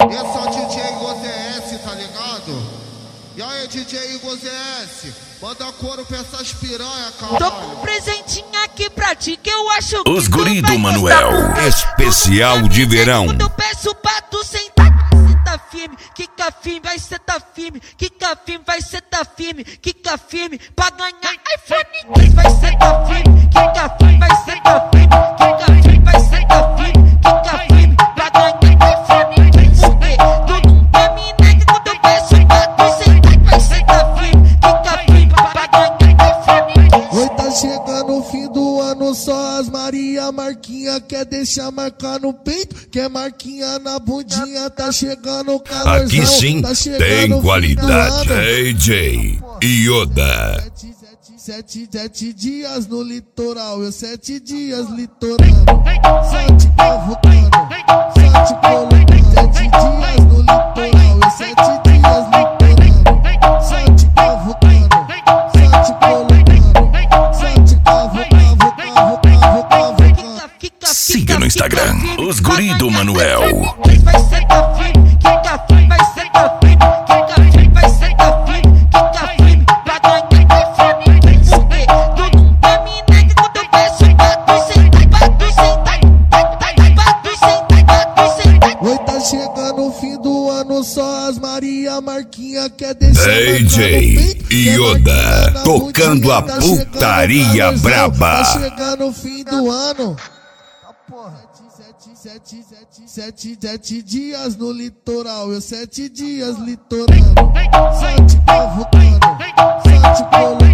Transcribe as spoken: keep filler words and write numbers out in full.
Esse é o D J Igor Z S, tá ligado? E aí, D J Igor Z S, manda couro pra essas piranha, caralho. Tô com um presentinho aqui pra ti que eu acho que Os tu guri vai do Manuel, gostar. especial de verão. Quando eu peço pra tu sentar, senta firme, quica firme, vai sentar firme, quica firme, vai sentar firme, quica firme, pra ganhar iPhone quinze, vai sentar firme, quica firme, vai sentar firme, quica firme, vai sentar firme, quica firme, pra ganhar iPhone quinze, porque tu nunca me nega quando eu peço pra tu sentar, vai sentar firme, quica firme, pra ganhar iPhone quinze. Oi, tá chegando o fim do ano, só as Maria Marquinha quer deixar marcar no peito, quer marquinha na bundinha, tá chegando o calorzão. Aqui sim tá chegando tem o fim qualidade. do ano. D J Yoda. Sete, sete, sete, sete dias no litoral, eu sete dias litorando, só te cavocando, só te colocando. Sete dias no litoral, eu sete dias litorando, só te cavocando, só te colocando, só te cavocando, cavo, cavo, cavo. Siga no Instagram, Os Guri do Manuel. Vai sentar firme, quica firme, vai sentar firme, quica firme, vai sentar firme, quica firme, pra ganhar iPhone quinze, porque tu nunca me nega quando eu peço pra tu sentar, pra tu sentar, pra tu sentar, pra tu sentar. Oi, tá chegando o fim do ano, só as Maria Marquinha quer deixar D J Yoda, tocando a putaria braba. Tá chegando o fim do ano. Sete, sete, sete, sete, sete dias no litoral, eu sete dias litorando, só te cavocando, só te colocando.